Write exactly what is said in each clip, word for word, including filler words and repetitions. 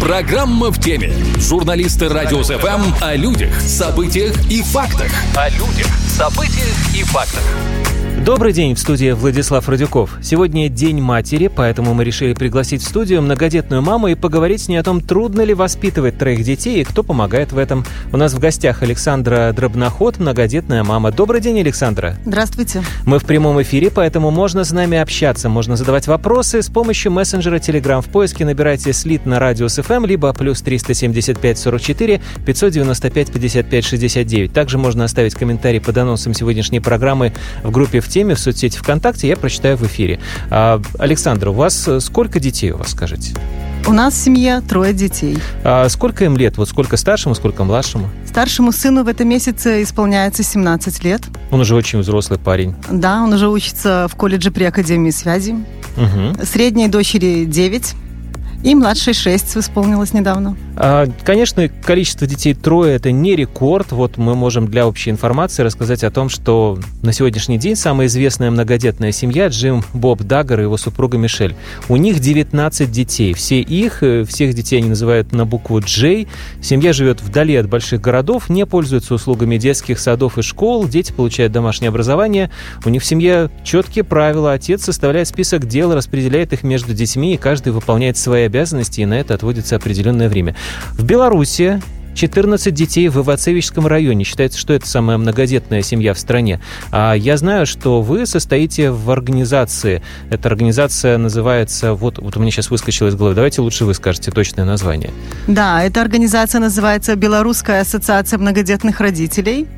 Программа в теме. Журналисты Радио СФМ о людях, событиях и фактах. О людях, событиях и фактах. Добрый день, в студии Владислав Радюков. Сегодня День матери, поэтому мы решили пригласить в студию многодетную маму и поговорить с ней о том, трудно ли воспитывать троих детей и кто помогает в этом. У нас в гостях Александра Дробноход, многодетная мама. Добрый день, Александра. Здравствуйте. Мы в прямом эфире, поэтому можно с нами общаться, можно задавать вопросы с помощью мессенджера Telegram. В поиске набирайте слит на Радио СФМ, либо плюс триста семьдесят пять сорок четыре пятьсот девяносто пять пятьдесят пять шестьдесят девять. Также можно оставить комментарий под анонсом сегодняшней программы в группе в теме в соцсети ВКонтакте, я прочитаю в эфире. А, Александра, у вас сколько детей у вас, скажите? У нас в семье трое детей. А сколько им лет? Вот сколько старшему, сколько младшему? Старшему сыну в этом месяце исполняется семнадцать лет. Он уже очень взрослый парень. Да, он уже учится в колледже при Академии связи. Угу. Средней дочери девять. И младшей шесть исполнилось недавно. А, конечно, количество детей трое – это не рекорд. Вот мы можем для общей информации рассказать о том, что на сегодняшний день самая известная многодетная семья – Джим Боб Даггар и его супруга Мишель. У них девятнадцать детей. Все их, всех детей они называют на букву «Джей». Семья живет вдали от больших городов, не пользуется услугами детских садов и школ. Дети получают домашнее образование. У них в семье четкие правила. Отец составляет список дел, распределяет их между детьми, и каждый выполняет свои обязанности, и на это отводится определенное время. В Беларуси четырнадцать детей в Ивацевичском районе. Считается, что это самая многодетная семья в стране. А я знаю, что вы состоите в организации. Эта организация называется... Вот, вот у меня сейчас выскочило из головы. Давайте лучше вы скажете точное название. Да, эта организация называется Белорусская ассоциация многодетных родителей,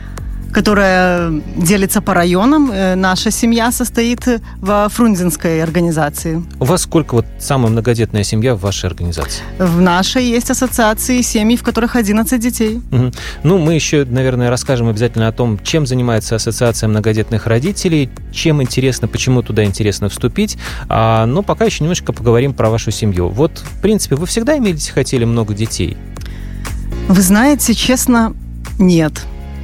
которая делится по районам. Наша семья состоит во Фрунзенской организации. У вас сколько вот самая многодетная семья в вашей организации? В нашей есть ассоциации семьи, в которых одиннадцать детей. Угу. Ну, мы еще, наверное, расскажем обязательно о том, чем занимается ассоциация многодетных родителей, чем интересно, почему туда интересно вступить. А, но пока еще немножко поговорим про вашу семью. Вот, в принципе, вы всегда имели, хотели много детей? Вы знаете, честно, нет.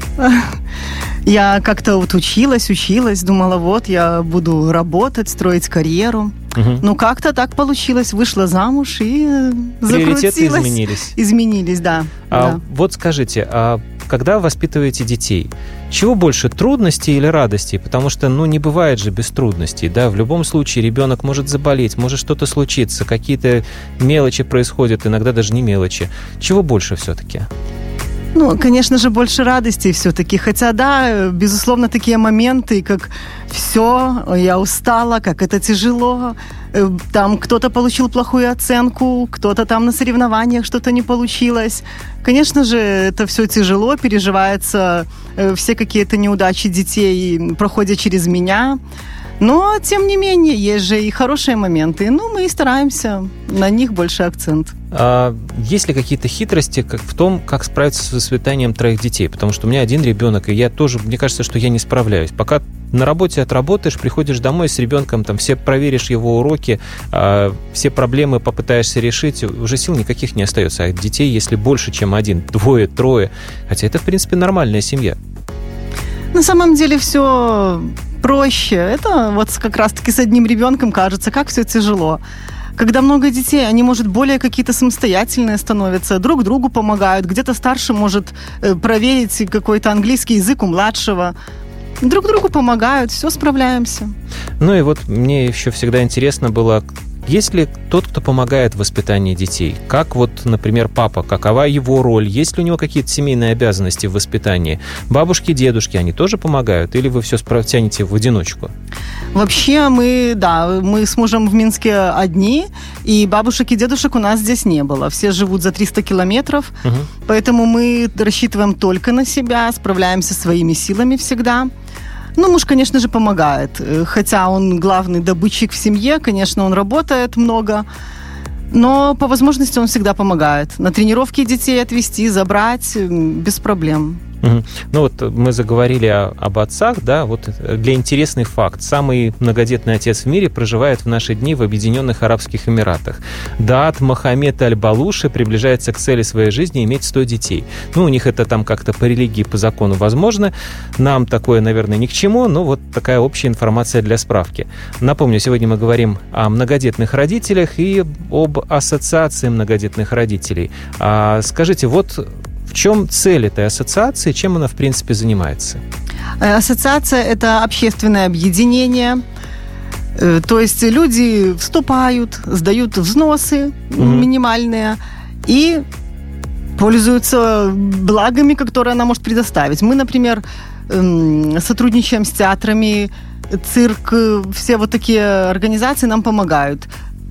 Я как-то вот училась, училась, думала, вот, я буду работать, строить карьеру. Угу. Ну, как-то так получилось. Вышла замуж и закрутилась. Приоритеты изменились. Изменились, да. А да. Вот скажите, а когда воспитываете детей, чего больше, трудностей или радостей? Потому что, ну, не бывает же без трудностей, да? В любом случае ребенок может заболеть, может что-то случиться, какие-то мелочи происходят, иногда даже не мелочи. Чего больше все-таки? Ну, конечно же, больше радости все-таки. Хотя, да, безусловно, такие моменты, как все, я устала, как это тяжело. Там кто-то получил плохую оценку, кто-то там на соревнованиях что-то не получилось. Конечно же, это все тяжело, переживается. Все какие-то неудачи детей проходят через меня. Но, тем не менее, есть же и хорошие моменты. Ну, мы и стараемся на них больше акцент. А есть ли какие-то хитрости как в том, как справиться с воспитанием троих детей? Потому что у меня один ребенок, и я тоже, мне кажется, что я не справляюсь. Пока на работе отработаешь, приходишь домой с ребенком, там все проверишь его уроки, а, все проблемы попытаешься решить, уже сил никаких не остается. А детей, если больше, чем один, двое, трое, хотя это, в принципе, нормальная семья. На самом деле все проще. Это вот как раз-таки с одним ребенком кажется, как все тяжело. Когда много детей, они, может, более какие-то самостоятельные становятся, друг другу помогают. Где-то старший может проверить какой-то английский язык у младшего. Друг другу помогают, все, справляемся. Ну и вот мне еще всегда интересно было, есть ли тот, кто помогает в воспитании детей? Как вот, например, папа, какова его роль? Есть ли у него какие-то семейные обязанности в воспитании? Бабушки, дедушки, они тоже помогают? Или вы все тянете в одиночку? Вообще мы, да, мы с мужем в Минске одни, и бабушек и дедушек у нас здесь не было. Все живут за триста километров, угу. Поэтому мы рассчитываем только на себя, справляемся своими силами всегда. Ну, муж, конечно же, помогает. Хотя он главный добытчик в семье, конечно, он работает много. Но по возможности он всегда помогает. На тренировки детей отвезти, забрать без проблем. Угу. Ну вот мы заговорили о, об отцах, да, вот для интересный факт. Самый многодетный отец в мире проживает в наши дни в Объединенных Арабских Эмиратах. Даат Мохаммед Аль-Балуши приближается к цели своей жизни иметь сто детей. Ну, у них это там как-то по религии, по закону возможно. Нам такое, наверное, ни к чему, но вот такая общая информация для справки. Напомню, сегодня мы говорим о многодетных родителях и об ассоциации многодетных родителей. А скажите, вот в чем цель этой ассоциации, чем она, в принципе, занимается? Ассоциация – это общественное объединение. То есть люди вступают, сдают взносы mm-hmm. минимальные и пользуются благами, которые она может предоставить. Мы, например, сотрудничаем с театрами, цирк, все вот такие организации нам помогают.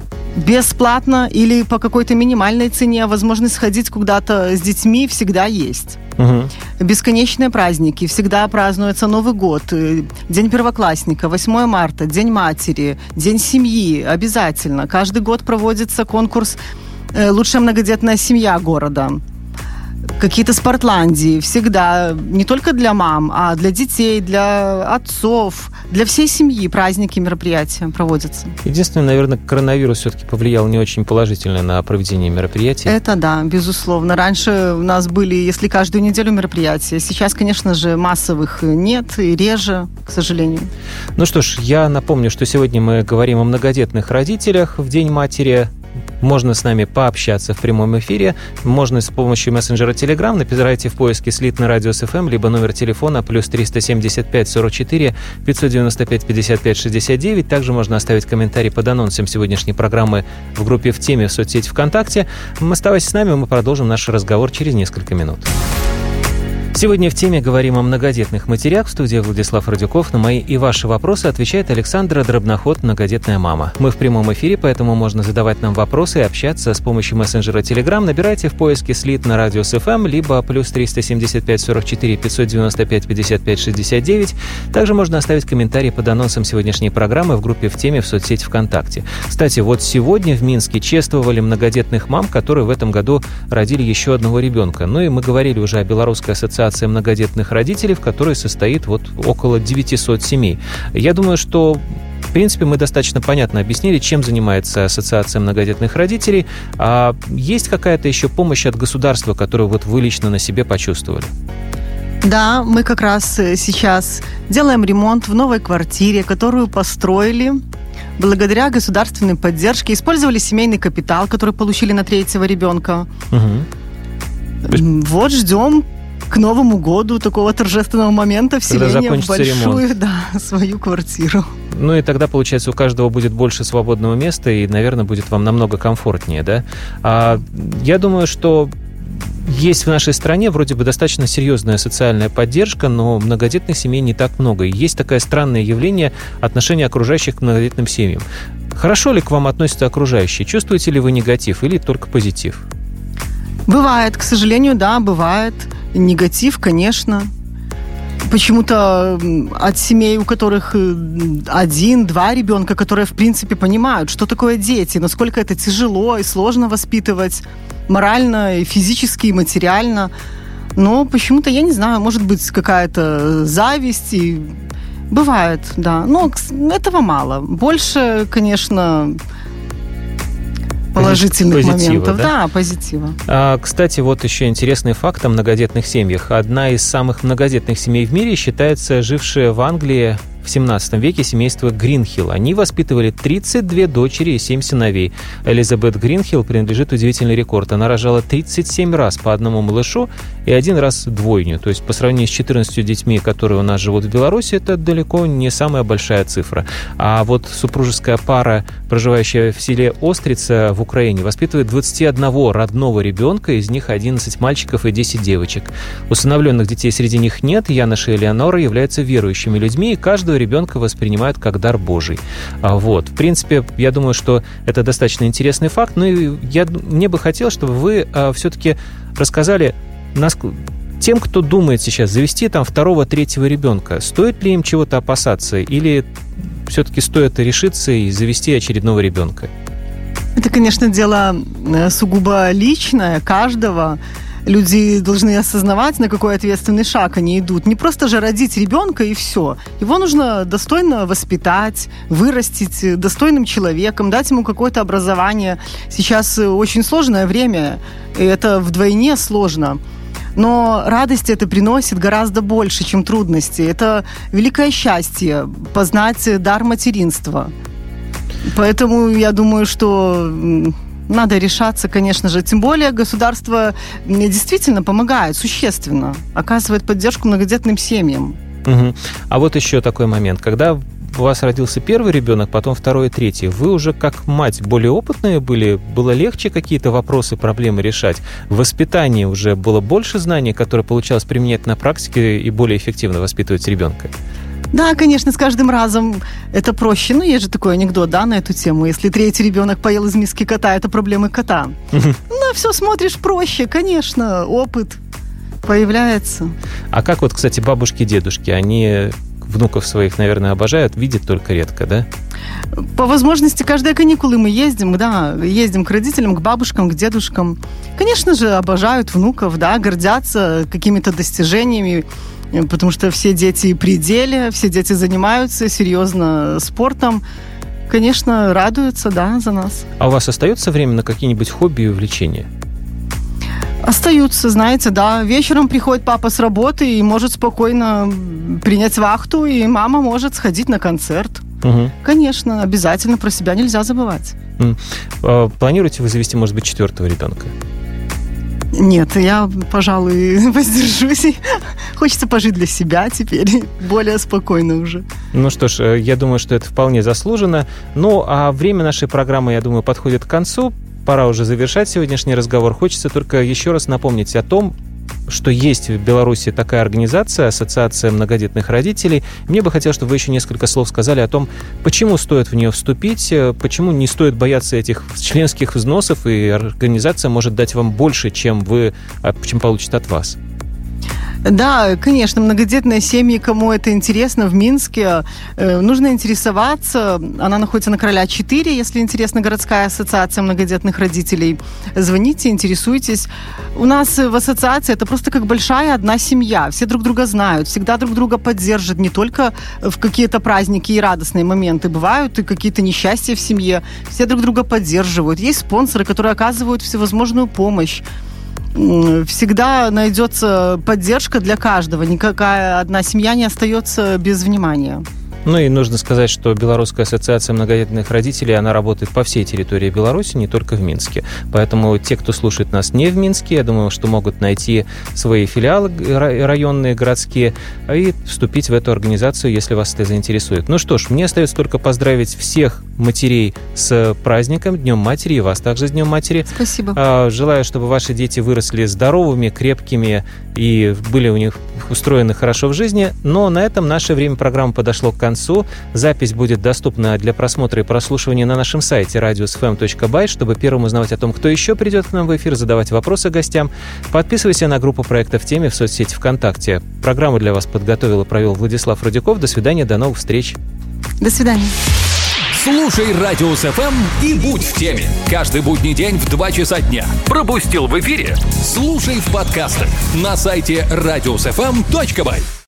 Бесплатно или по какой-то минимальной цене возможность сходить куда-то с детьми всегда есть. Угу. Бесконечные праздники. Всегда празднуется Новый год, День первоклассника, восьмое марта, День матери, День семьи. Обязательно. Каждый год проводится конкурс «Лучшая многодетная семья города». Какие-то спортландии. Всегда не только для мам, а для детей, для отцов, для всей семьи праздники, мероприятия проводятся. Единственное, наверное, коронавирус все-таки повлиял не очень положительно на проведение мероприятий. Это да, безусловно. Раньше у нас были, если каждую неделю мероприятия. Сейчас, конечно же, массовых нет и реже, к сожалению. Ну что ж, я напомню, что сегодня мы говорим о многодетных родителях в День матери. Можно с нами пообщаться в прямом эфире. Можно с помощью мессенджера Telegram. Набирайте в поиске «Слитный радио эс эф эм», либо номер телефона плюс триста семьдесят пять сорок четыре пятьсот девяносто пять пятьдесят пять шестьдесят девять. Также можно оставить комментарий под анонсом сегодняшней программы в группе «В теме» в соцсети ВКонтакте. Оставайтесь с нами, мы продолжим наш разговор через несколько минут. Сегодня в теме говорим о многодетных матерях. В студии Владислав Радюков. На мои и ваши вопросы отвечает Александра Дробноход, многодетная мама. Мы в прямом эфире, поэтому можно задавать нам вопросы и общаться с помощью мессенджера Telegram. Набирайте в поиске «Слитный радио эс эф эм», либо плюс триста семьдесят пять сорок четыре пятьсот девяносто пять пятьдесят пять шестьдесят девять. Также можно оставить комментарий под анонсом сегодняшней программы в группе «В теме» в соцсети ВКонтакте. Кстати, вот сегодня в Минске чествовали многодетных мам, которые в этом году родили еще одного ребенка. Ну и мы говорили уже о Белорусской ассоциации многодетных родителей, в которой состоит вот около девятисот семей. Я думаю, что в принципе мы достаточно понятно объяснили, чем занимается Ассоциация многодетных родителей. А есть какая-то еще помощь от государства, которую вот вы лично на себе почувствовали? Да, мы как раз сейчас делаем ремонт в новой квартире, которую построили благодаря государственной поддержке. Использовали семейный капитал, который получили на третьего ребенка. Угу. Вот ждем к Новому году такого торжественного момента вселения в большую, да, свою квартиру. Ну и тогда, получается, у каждого будет больше свободного места, и, наверное, будет вам намного комфортнее, да? А я думаю, что есть в нашей стране вроде бы достаточно серьезная социальная поддержка, но многодетных семей не так много. И есть такое странное явление отношения окружающих к многодетным семьям. Хорошо ли к вам относятся окружающие? Чувствуете ли вы негатив или только позитив? Бывает, к сожалению, да, бывает. Негатив, конечно. Почему-то от семей, у которых один-два ребенка, которые, в принципе, понимают, что такое дети, насколько это тяжело и сложно воспитывать морально, и физически, и материально. Но почему-то, я не знаю, может быть, какая-то зависть. И бывает, да. Но этого мало. Больше, конечно, положительных позитива, моментов. Да, да, позитива. А, кстати, вот еще интересный факт о многодетных семьях. Одна из самых многодетных семей в мире считается жившая в Англии в семнадцатом веке семейство Гринхилл. Они воспитывали тридцать две дочери и семь сыновей. Элизабет Гринхилл принадлежит удивительный рекорд. Она рожала тридцать семь раз по одному малышу и один раз двойню. То есть по сравнению с четырнадцатью детьми, которые у нас живут в Беларуси, это далеко не самая большая цифра. А вот супружеская пара, проживающая в селе Острица в Украине, воспитывает двадцать один родного ребенка, из них одиннадцать мальчиков и десять девочек. Усыновленных детей среди них нет. Янош и Элеонора являются верующими людьми, и каждого ребенка воспринимают как дар Божий. Вот. В принципе, я думаю, что это достаточно интересный факт. Но я, мне бы хотелось, чтобы вы а, все-таки рассказали нас, тем, кто думает сейчас завести там второго-третьего ребенка, стоит ли им чего-то опасаться или все-таки стоит решиться и завести очередного ребенка? Это, конечно, дело сугубо личное каждого. люди должны осознавать, на какой ответственный шаг они идут. Не просто же родить ребенка и все. Его нужно достойно воспитать, вырастить достойным человеком, дать ему какое-то образование. Сейчас очень сложное время, и это вдвойне сложно. Но радость это приносит гораздо больше, чем трудности. Это великое счастье познать дар материнства. Поэтому я думаю, что надо решаться, конечно же. Тем более государство действительно помогает существенно, оказывает поддержку многодетным семьям. Угу. А вот еще такой момент. Когда у вас родился первый ребенок, потом второй и третий, вы уже как мать более опытные были? Было легче какие-то вопросы, проблемы решать? В воспитании уже было больше знаний, которые получалось применять на практике и более эффективно воспитывать ребенка? Да, конечно, с каждым разом это проще. Ну, есть же такой анекдот, да, на эту тему. Если третий ребенок поел из миски кота, это проблемы кота. Ну, все смотришь проще, конечно, опыт появляется. А как вот, кстати, бабушки и дедушки, они внуков своих, наверное, обожают, видят только редко, да? По возможности, каждые каникулы мы ездим, да, ездим к родителям, к бабушкам, к дедушкам. Конечно же, обожают внуков, да, гордятся какими-то достижениями, потому что все дети при деле, все дети занимаются серьезно спортом. Конечно, радуются, да, за нас. А у вас остается время на какие-нибудь хобби и увлечения? Остаются, знаете, да. Вечером приходит папа с работы и может спокойно принять вахту, и мама может сходить на концерт. Угу. Конечно, обязательно, про себя нельзя забывать. Планируете вы завести, может быть, четвертого ребенка? Нет, я, пожалуй, воздержусь. Хочется пожить для себя теперь, более спокойно уже. Ну что ж, я думаю, что это вполне заслуженно. Ну, а время нашей программы, я думаю, подходит к концу. Пора уже завершать сегодняшний разговор. Хочется только еще раз напомнить о том, что есть в Беларуси такая организация, Ассоциация многодетных родителей. Мне бы хотелось, чтобы вы еще несколько слов сказали о том, почему стоит в нее вступить, почему не стоит бояться этих членских взносов, и организация может дать вам больше, чем вы, чем получит от вас. Да, конечно, многодетные семьи, кому это интересно, в Минске, э, нужно интересоваться. Она находится на Короля четыре, если интересна городская ассоциация многодетных родителей. Звоните, интересуйтесь. У нас в ассоциации это просто как большая одна семья. Все друг друга знают, всегда друг друга поддержат. Не только в какие-то праздники и радостные моменты. Бывают и какие-то несчастья в семье. Все друг друга поддерживают. Есть спонсоры, которые оказывают всевозможную помощь. Всегда найдется поддержка для каждого. Никакая одна семья не остается без внимания. Ну и нужно сказать, что Белорусская ассоциация многодетных родителей, она работает по всей территории Беларуси, не только в Минске. Поэтому те, кто слушает нас не в Минске, я думаю, что могут найти свои филиалы районные, городские, и вступить в эту организацию, если вас это заинтересует. Ну что ж, мне остается только поздравить всех матерей с праздником, Днем матери, и вас также с Днем матери. Спасибо. Желаю, чтобы ваши дети выросли здоровыми, крепкими и были у них устроены хорошо в жизни. Но на этом наше время программы подошло к концу. Запись будет доступна для просмотра и прослушивания на нашем сайте радиус эф эм точка бай. Чтобы первым узнавать о том, кто еще придет к нам в эфир, задавать вопросы гостям, подписывайся на группу «Проекта в теме» в соцсети ВКонтакте. Программу для вас подготовил и провел Владислав Рудяков. До свидания, до новых встреч. До свидания. Слушай Радиус эф эм и будь в теме. Каждый будний день в два часа дня. Пропустил в эфире? Слушай в подкастах на сайте радиус эф эм точка бай.